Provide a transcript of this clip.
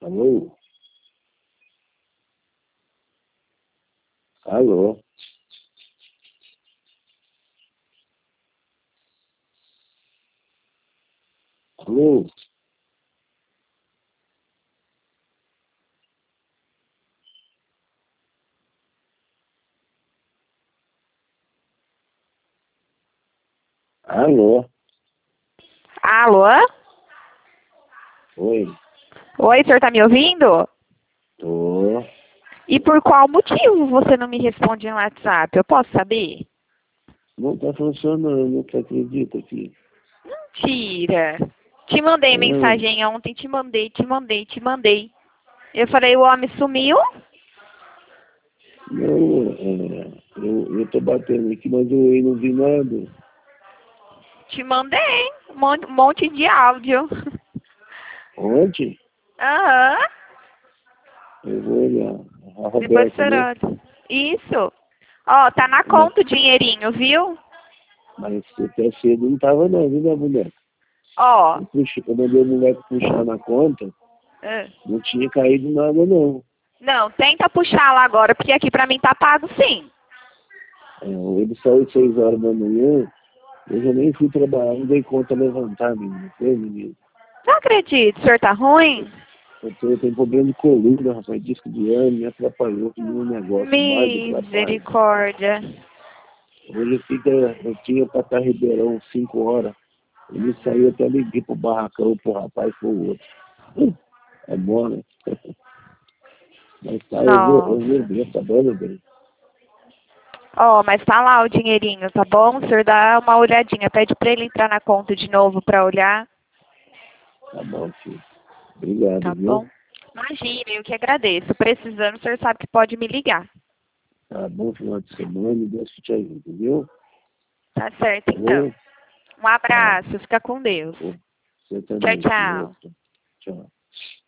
Alô? Alô? Alô? Alô? Alô? Oi? Oi, o senhor tá me ouvindo? Tô. E por qual motivo você não me responde no WhatsApp? Eu posso saber? Não tá funcionando, você acredita, filho? Mentira! Te mandei Não, mensagem ontem, te mandei. Eu falei, o homem sumiu? não, eu tô batendo aqui, mas eu não vi nada. Te mandei um monte de áudio. Ontem, Aham. eu vou olhar. A Depois o Roberta, senhor né? olha. Isso. Ó, tá na Mas, conta o dinheirinho, viu? mas até cedo não tava não, viu, minha mulher? Ó. Eu mandei o moleque puxar na conta, É. não tinha caído nada não. Não, tenta puxar lá agora, porque aqui pra mim tá pago sim. Ele saiu 6 horas da manhã, eu já nem fui trabalhar, não dei conta de levantar, menino. Foi, menino. Não acredito, o senhor tá ruim? Eu tenho problema de coluna, rapaz, disco de ano, me atrapalhou com um negócio, mais atrapalha. Misericórdia. Hoje eu tinha pra estar em Ribeirão 5 horas. Ele saiu, até liguei pro barracão, pro rapaz, pro outro. É bom, né? Mas tá, eu Nossa. vou ver, tá bom, meu bem? Ó, mas tá lá o dinheirinho, tá bom? O senhor dá uma olhadinha, pede pra ele entrar na conta de novo pra olhar, Tá bom, filho. Obrigado, tá viu? bom? Imagina, eu que agradeço. Precisando, o senhor sabe que pode me ligar. Tá bom final de semana e Deus te ajude, viu? Tá certo, Tá então. bom? Um Tá. abraço, fica com Deus. Você Tchau, também, filho. tchau. Tchau.